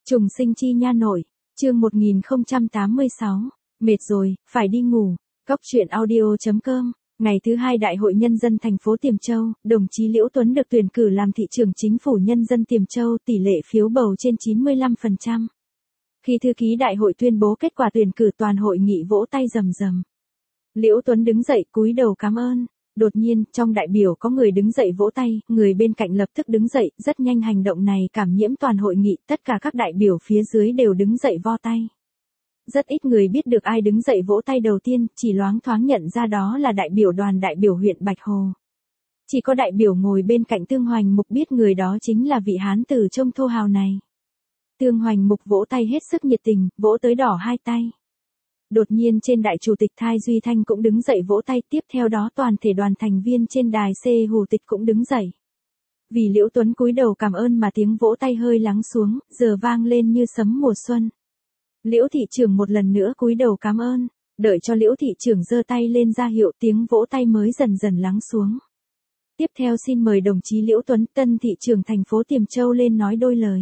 Trùng sinh chi nha nội, chương 1086, mệt rồi, phải đi ngủ. Góc truyện audio.com. Ngày thứ hai Đại hội Nhân dân thành phố Tiềm Châu, đồng chí Liễu Tuấn được tuyển cử làm thị trưởng chính phủ nhân dân Tiềm Châu, tỷ lệ phiếu bầu trên 95%. Khi thư ký đại hội tuyên bố kết quả tuyển cử, toàn hội nghị vỗ tay rầm rầm. Liễu Tuấn đứng dậy cúi đầu cảm ơn. Đột nhiên, trong đại biểu có người đứng dậy vỗ tay, người bên cạnh lập tức đứng dậy, rất nhanh hành động này cảm nhiễm toàn hội nghị, tất cả các đại biểu phía dưới đều đứng dậy vo tay. Rất ít người biết được ai đứng dậy vỗ tay đầu tiên, chỉ loáng thoáng nhận ra đó là đại biểu đoàn đại biểu huyện Bạch Hồ. Chỉ có đại biểu ngồi bên cạnh Tương Hoành Mục biết người đó chính là vị hán tử trông thô hào này. Tương Hoành Mục vỗ tay hết sức nhiệt tình, vỗ tới đỏ hai tay. Đột nhiên trên đại chủ tịch Thai Duy Thanh cũng đứng dậy vỗ tay, tiếp theo đó toàn thể đoàn thành viên trên đài Hù tịch cũng đứng dậy. Vì Liễu Tuấn cúi đầu cảm ơn mà tiếng vỗ tay hơi lắng xuống, giờ vang lên như sấm mùa xuân. Liễu thị trưởng một lần nữa cúi đầu cảm ơn, đợi cho Liễu thị trưởng giơ tay lên ra hiệu, tiếng vỗ tay mới dần dần lắng xuống. Tiếp theo xin mời đồng chí Liễu Tuấn, tân thị trưởng thành phố Tiềm Châu lên nói đôi lời.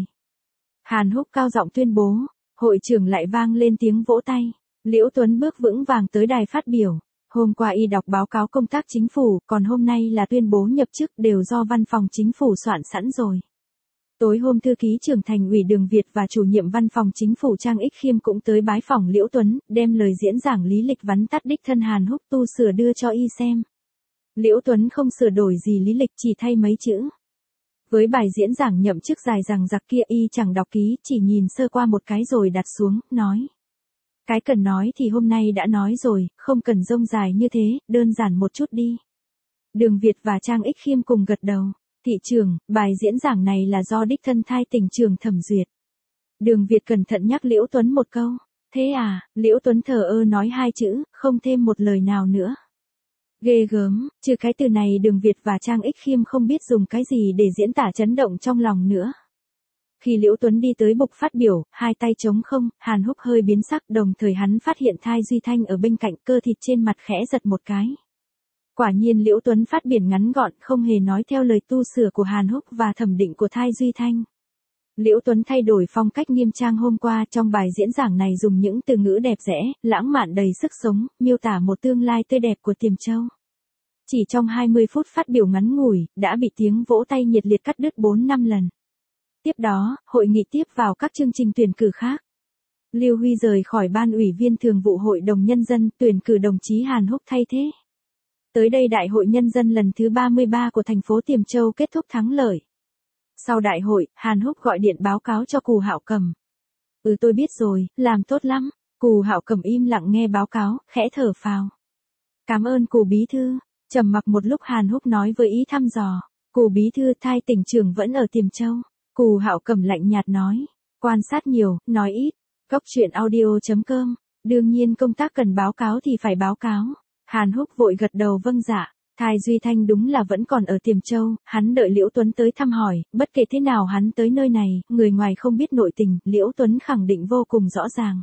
Hàn Húc cao giọng tuyên bố, hội trưởng lại vang lên tiếng vỗ tay. Liễu Tuấn bước vững vàng tới đài phát biểu. Hôm qua y đọc báo cáo công tác chính phủ, còn hôm nay là tuyên bố nhập chức, đều do văn phòng chính phủ soạn sẵn rồi. Tối hôm thư ký trưởng thành ủy Đường Việt và chủ nhiệm văn phòng chính phủ Trang Ích Khiêm cũng tới bái phỏng Liễu Tuấn, đem lời diễn giảng lý lịch vắn tắt đích thân Hàn Húc tu sửa đưa cho y xem. Liễu Tuấn không sửa đổi gì lý lịch, chỉ thay mấy chữ. Với bài diễn giảng nhậm chức dài dằng dặc kia y chẳng đọc ký, chỉ nhìn sơ qua một cái rồi đặt xuống, nói. Cái cần nói thì hôm nay đã nói rồi, không cần rông dài như thế, đơn giản một chút đi. Đường Việt và Trang Ích Khiêm cùng gật đầu. Thị trưởng, bài diễn giảng này là do đích thân Thai tỉnh trưởng thẩm duyệt. Đường Việt cẩn thận nhắc Liễu Tuấn một câu. Thế à, Liễu Tuấn thờ ơ nói hai chữ, không thêm một lời nào nữa. Ghê gớm, trừ cái từ này Đường Việt và Trang Ích Khiêm không biết dùng cái gì để diễn tả chấn động trong lòng nữa. Khi Liễu Tuấn đi tới bục phát biểu, hai tay trống không, Hàn Húc hơi biến sắc, đồng thời hắn phát hiện Thai Duy Thanh ở bên cạnh, cơ thịt trên mặt khẽ giật một cái. Quả nhiên Liễu Tuấn phát biểu ngắn gọn, không hề nói theo lời tu sửa của Hàn Húc và thẩm định của Thai Duy Thanh. Liễu Tuấn thay đổi phong cách nghiêm trang hôm qua, trong bài diễn giảng này dùng những từ ngữ đẹp đẽ, lãng mạn đầy sức sống, miêu tả một tương lai tươi đẹp của Tiềm Châu. Chỉ trong 20 phút phát biểu ngắn ngủi, đã bị tiếng vỗ tay nhiệt liệt cắt đứt 4-5 lần. Tiếp đó, hội nghị tiếp vào các chương trình tuyển cử khác. Lưu Huy rời khỏi Ban ủy viên Thường vụ Hội đồng Nhân dân, tuyển cử đồng chí Hàn Húc thay thế. Tới đây Đại hội Nhân dân lần thứ 33 của thành phố Tiềm Châu kết thúc thắng lợi. Sau đại hội, Hàn Húc gọi điện báo cáo cho Cù Hạo Cầm. Tôi biết rồi, làm tốt lắm. Cù Hạo Cầm im lặng nghe báo cáo, khẽ thở phào. Cảm ơn Cù bí thư. Trầm mặc một lúc Hàn Húc nói với ý thăm dò. Cù bí thư, Thai tỉnh trưởng vẫn ở Tiềm Châu. Cù Hạo Cầm lạnh nhạt nói. Quan sát nhiều, nói ít. Góc truyện audio.com. Đương nhiên công tác cần báo cáo thì phải báo cáo. Hàn Húc vội gật đầu vâng dạ. Thai Duy Thanh đúng là vẫn còn ở Tiềm Châu, hắn đợi Liễu Tuấn tới thăm hỏi, bất kể thế nào hắn tới nơi này, người ngoài không biết nội tình, Liễu Tuấn khẳng định vô cùng rõ ràng.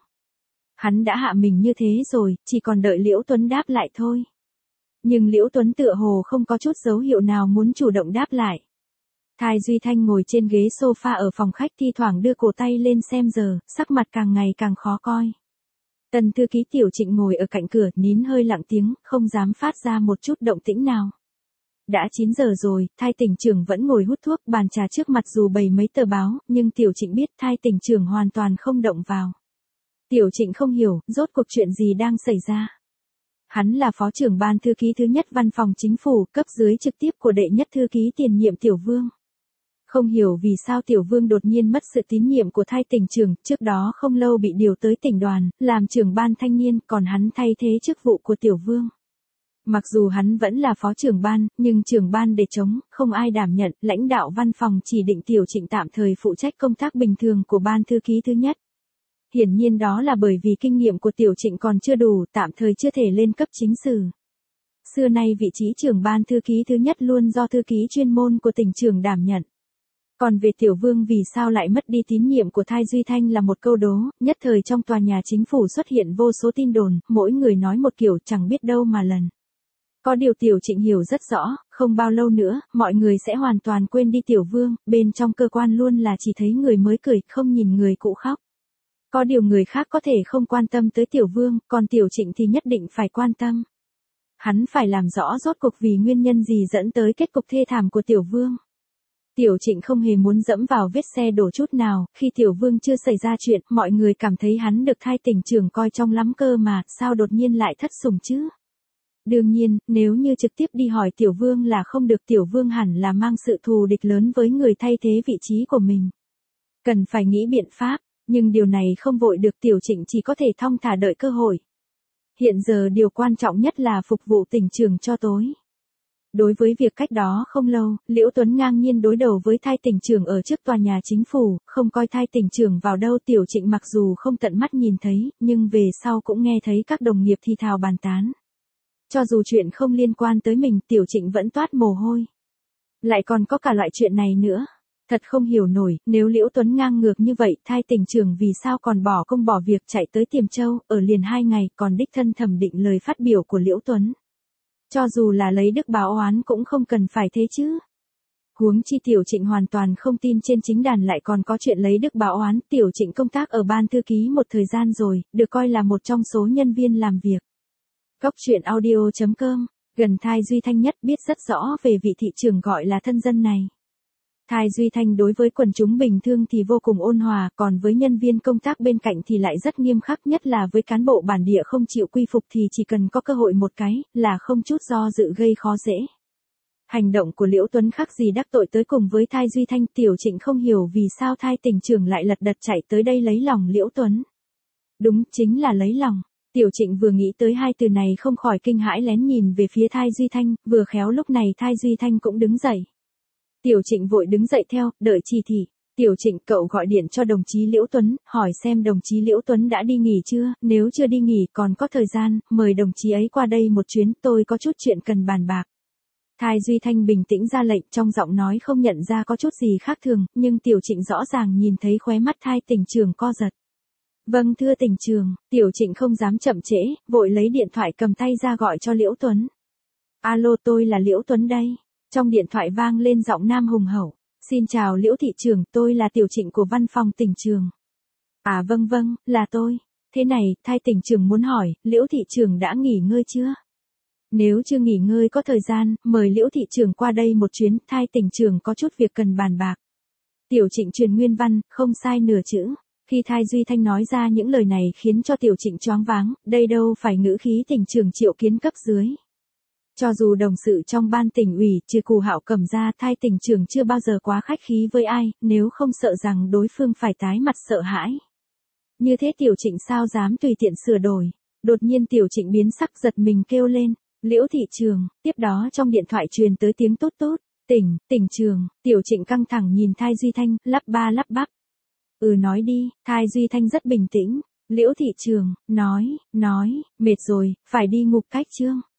Hắn đã hạ mình như thế rồi, chỉ còn đợi Liễu Tuấn đáp lại thôi. Nhưng Liễu Tuấn tựa hồ không có chút dấu hiệu nào muốn chủ động đáp lại. Thai Duy Thanh ngồi trên ghế sofa ở phòng khách thi thoảng đưa cổ tay lên xem giờ, sắc mặt càng ngày càng khó coi. Tần thư ký Tiểu Trịnh ngồi ở cạnh cửa, nín hơi lặng tiếng, không dám phát ra một chút động tĩnh nào. Đã 9 giờ rồi, Thai tỉnh trưởng vẫn ngồi hút thuốc, bàn trà trước mặt dù bày mấy tờ báo, nhưng Tiểu Trịnh biết Thai tỉnh trưởng hoàn toàn không động vào. Tiểu Trịnh không hiểu, rốt cuộc chuyện gì đang xảy ra. Hắn là phó trưởng ban thư ký thứ nhất văn phòng chính phủ, cấp dưới trực tiếp của đệ nhất thư ký tiền nhiệm Tiểu Vương. Không hiểu vì sao Tiểu Vương đột nhiên mất sự tín nhiệm của Thai tỉnh trưởng, trước đó không lâu bị điều tới tỉnh đoàn, làm trưởng ban thanh niên, còn hắn thay thế chức vụ của Tiểu Vương. Mặc dù hắn vẫn là phó trưởng ban, nhưng trưởng ban để trống, không ai đảm nhận, lãnh đạo văn phòng chỉ định Tiểu Trịnh tạm thời phụ trách công tác bình thường của ban thư ký thứ nhất. Hiển nhiên đó là bởi vì kinh nghiệm của Tiểu Trịnh còn chưa đủ, tạm thời chưa thể lên cấp chính sử. Xưa nay vị trí trưởng ban thư ký thứ nhất luôn do thư ký chuyên môn của tỉnh trưởng đảm nhận. Còn về Tiểu Vương vì sao lại mất đi tín nhiệm của Thai Duy Thanh là một câu đố, nhất thời trong tòa nhà chính phủ xuất hiện vô số tin đồn, mỗi người nói một kiểu chẳng biết đâu mà lần. Có điều Tiểu Trịnh hiểu rất rõ, không bao lâu nữa, mọi người sẽ hoàn toàn quên đi Tiểu Vương, bên trong cơ quan luôn là chỉ thấy người mới cười, không nhìn người cũ khóc. Có điều người khác có thể không quan tâm tới Tiểu Vương, còn Tiểu Trịnh thì nhất định phải quan tâm. Hắn phải làm rõ rốt cuộc vì nguyên nhân gì dẫn tới kết cục thê thảm của Tiểu Vương. Tiểu Trịnh không hề muốn dẫm vào vết xe đổ chút nào, khi Tiểu Vương chưa xảy ra chuyện, mọi người cảm thấy hắn được thai tỉnh trưởng coi trọng lắm cơ mà, sao đột nhiên lại thất sủng chứ? Đương nhiên, nếu như trực tiếp đi hỏi Tiểu Vương là không được, Tiểu Vương hẳn là mang sự thù địch lớn với người thay thế vị trí của mình. Cần phải nghĩ biện pháp, nhưng điều này không vội được, Tiểu Trịnh chỉ có thể thong thả đợi cơ hội. Hiện giờ điều quan trọng nhất là phục vụ tỉnh trưởng cho tối. Đối với việc cách đó không lâu, Liễu Tuấn ngang nhiên đối đầu với thai tỉnh trưởng ở trước tòa nhà chính phủ, không coi thai tỉnh trưởng vào đâu. Tiểu Trịnh mặc dù không tận mắt nhìn thấy, nhưng về sau cũng nghe thấy các đồng nghiệp thì thào bàn tán. Cho dù chuyện không liên quan tới mình, Tiểu Trịnh vẫn toát mồ hôi. Lại còn có cả loại chuyện này nữa. Thật không hiểu nổi, nếu Liễu Tuấn ngang ngược như vậy, thai tỉnh trưởng vì sao còn bỏ công bỏ việc chạy tới Tiềm Châu, ở liền 2 ngày, còn đích thân thẩm định lời phát biểu của Liễu Tuấn. Cho dù là lấy đức báo oán cũng không cần phải thế chứ. Huống chi Tiểu Trịnh hoàn toàn không tin trên chính đàn lại còn có chuyện lấy đức báo oán. Tiểu Trịnh công tác ở ban thư ký một thời gian rồi, được coi là một trong số nhân viên làm việc. Góc truyện audio.com, gần Thai Duy Thanh nhất biết rất rõ về vị thị trưởng gọi là thân dân này. Thai Duy Thanh đối với quần chúng bình thường thì vô cùng ôn hòa, còn với nhân viên công tác bên cạnh thì lại rất nghiêm khắc, nhất là với cán bộ bản địa không chịu quy phục thì chỉ cần có cơ hội một cái, là không chút do dự gây khó dễ. Hành động của Liễu Tuấn khác gì đắc tội tới cùng với Thai Duy Thanh. Tiểu Trịnh không hiểu vì sao thai tỉnh trưởng lại lật đật chạy tới đây lấy lòng Liễu Tuấn. Đúng, chính là lấy lòng. Tiểu Trịnh vừa nghĩ tới hai từ này không khỏi kinh hãi lén nhìn về phía Thai Duy Thanh, vừa khéo lúc này Thai Duy Thanh cũng đứng dậy. Tiểu Trịnh vội đứng dậy theo, đợi chỉ thị. Tiểu Trịnh, cậu gọi điện cho đồng chí Liễu Tuấn, hỏi xem đồng chí Liễu Tuấn đã đi nghỉ chưa, nếu chưa đi nghỉ còn có thời gian, mời đồng chí ấy qua đây một chuyến, tôi có chút chuyện cần bàn bạc. Thai Duy Thanh bình tĩnh ra lệnh, trong giọng nói không nhận ra có chút gì khác thường, nhưng Tiểu Trịnh rõ ràng nhìn thấy khóe mắt Thai tỉnh trưởng co giật. Vâng thưa tỉnh trưởng. Tiểu Trịnh không dám chậm trễ, vội lấy điện thoại cầm tay ra gọi cho Liễu Tuấn. Alo, tôi là Liễu Tuấn đây. Trong điện thoại vang lên giọng nam hùng hậu. Xin chào Liễu thị trưởng, tôi là Tiểu Trịnh của văn phòng tỉnh trưởng. À vâng, là tôi. Thế này, Thai tỉnh trưởng muốn hỏi, Liễu thị trưởng đã nghỉ ngơi chưa? Nếu chưa nghỉ ngơi có thời gian, mời Liễu thị trưởng qua đây một chuyến, Thai tỉnh trưởng có chút việc cần bàn bạc. Tiểu Trịnh truyền nguyên văn, không sai nửa chữ. Khi Thai Duy Thanh nói ra những lời này khiến cho Tiểu Trịnh choáng váng, đây đâu phải ngữ khí tỉnh trưởng Triệu Kiến cấp dưới. Cho dù đồng sự trong ban tỉnh ủy trừ Cù Hạo Cẩm ra, Thai tỉnh trưởng chưa bao giờ quá khách khí với ai, nếu không sợ rằng đối phương phải tái mặt sợ hãi. Như thế Tiểu Trịnh sao dám tùy tiện sửa đổi. Đột nhiên Tiểu Trịnh biến sắc, giật mình kêu lên, Liễu thị trưởng. Tiếp đó trong điện thoại truyền tới tiếng tốt tốt, tỉnh trưởng. Tiểu Trịnh căng thẳng nhìn Thai Duy Thanh, lắp ba lắp bắp. Nói đi. Thai Duy Thanh rất bình tĩnh. Liễu thị trưởng, nói, mệt rồi, phải đi ngục cách chương.